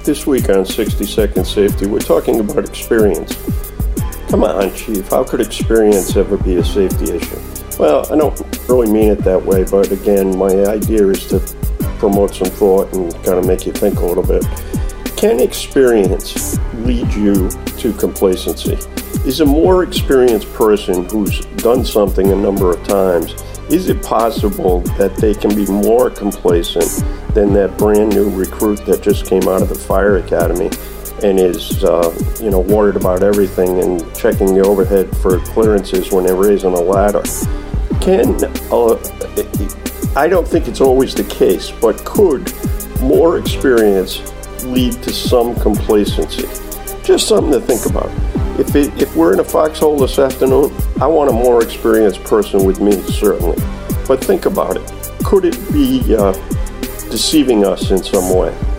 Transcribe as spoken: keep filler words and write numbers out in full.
This week on sixty second Safety, we're talking about experience. Come on, Chief, how could experience ever be a safety issue? Well, I don't really mean it that way, but again, my idea is to promote some thought and kind of make you think a little bit. Can experience lead you to complacency? Is a more experienced person who's done something a number of times, is it possible that they can be more complacent than that brand new recruit that just came out of the fire academy and is, uh, you know, worried about everything and checking the overhead for clearances when they're raising a ladder? Can, uh, I don't think it's always the case, but could more experience lead to some complacency? Just something to think about. If it, if we're in a foxhole this afternoon, I want a more experienced person with me, certainly. But think about it. Could it be uh, deceiving us in some way?